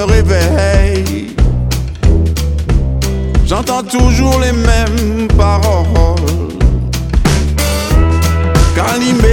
me réveille, j'entends toujours les mêmes paroles. Calimé